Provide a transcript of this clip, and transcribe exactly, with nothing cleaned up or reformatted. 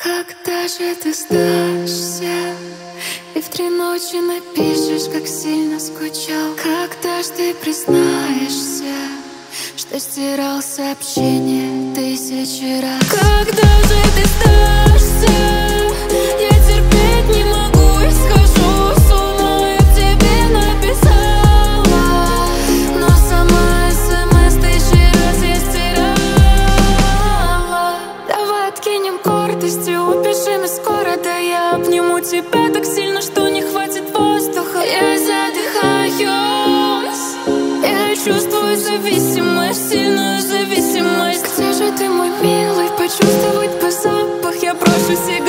Когда же ты сдашься и в три ночи напишешь, как сильно скучал? Когда ж ты признаешься, что стирал сообщение тысячи раз? Когда же ты сдашься? Я терпеть не могу и схожу с ума. Я тебе написала, но сама смс тысячи раз я стирала. Давай откинем гордость и убежим из города. Я обниму тебя так сильно, что не хватит воздуха. Я задыхаюсь, я чувствую зависимость, сильную зависимость. Где же ты, мой милый? Почувствовать бы запах. Я брошу себя.